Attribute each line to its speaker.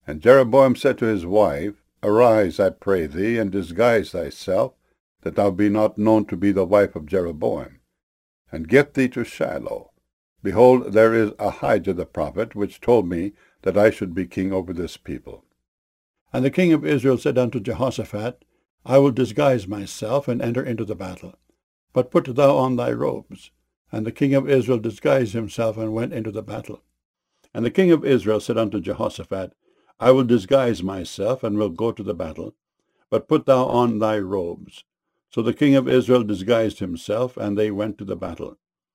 Speaker 1: And Jeroboam said to his wife, Arise, I pray thee, and disguise thyself, that thou be not known to be the wife of Jeroboam, and get thee to Shiloh. Behold, there is Ahijah the prophet, which told me that I should be king over this people.
Speaker 2: And the king of Israel said unto Jehoshaphat, I will disguise myself, and enter into the battle. But put thou on thy robes. And the king of Israel disguised himself, and went into the battle. And the king of Israel said unto Jehoshaphat, I will disguise myself, and will go to the battle. But put thou on thy robes. So the king of Israel disguised himself, and they went to the battle.